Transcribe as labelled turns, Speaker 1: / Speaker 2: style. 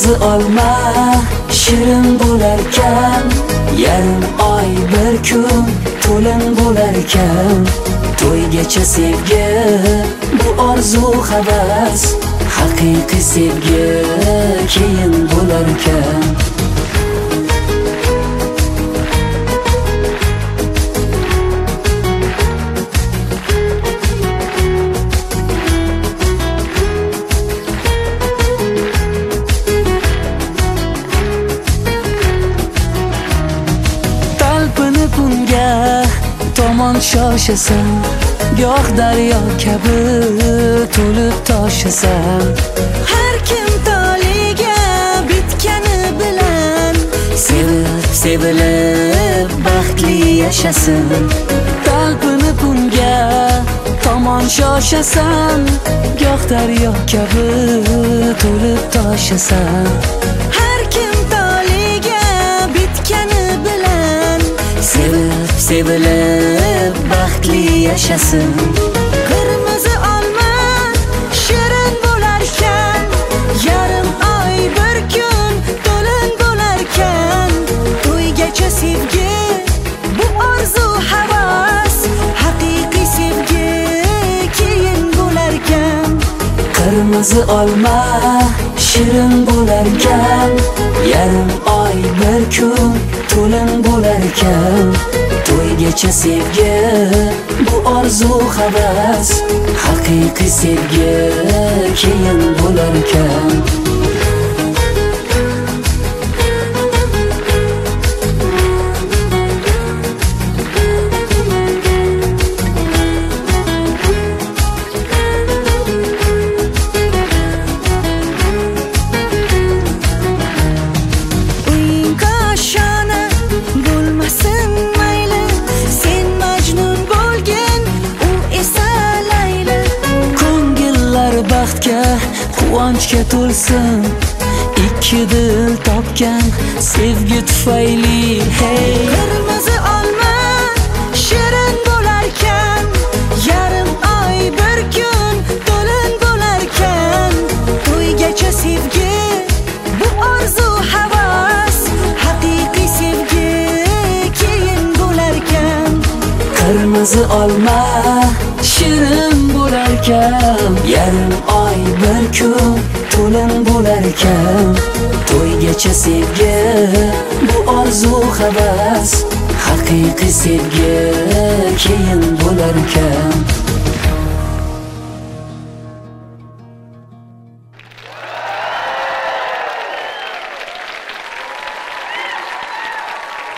Speaker 1: Kırmızı olma shirin bo'larkan, yarim oy bir kun to'lin bo'larkan. To'ygacha sevgi, bu orzu havas, haqiqiy sevgi keyin bo'larkan. Tomon shoshasan, goh daryo kabi to'lib toshasan.
Speaker 2: Har kim toliga bitgani bilan
Speaker 1: Sevib, sevilib baxtli yashasin. Talpinib unga tomon shoshasan, goh daryo kabi to'lib toshasan.
Speaker 2: Har kim toliga bitgani bilan
Speaker 1: Sevib, sevilib baxtli yashasin.
Speaker 2: Kırmızı olma shirin bo'larkan, yarim oy bir kun to'lin bo'larkan. To'ygacha sevgi, bu orzu havas, haqiqiy sevgi keyin bo'larkan.
Speaker 1: Kırmızı olma shirin bo'larkan, yarim oy bir kun to'lin bo'larkan. To'ygacha sevgi, bu orzu havas, haqiqiy sevgi keyin bo'larkan. Quvonchga to'lsin, ikki dil topgan sevgi tufayli. Hey,
Speaker 2: Kırmızı olma shirin bo'larkan, yarim oy bir kun to'lin bo'larkan. To'ygacha sevgi, bu orzu havas, haqiqiy sevgi keyin bo'larkan.
Speaker 1: kırmızı olma shirin bo'larkan, yarim oy bir kun to'lin bo'larkan. To'ygacha sevgi, bu orzu havas, haqiqiy sevgi keyin bo'larkan.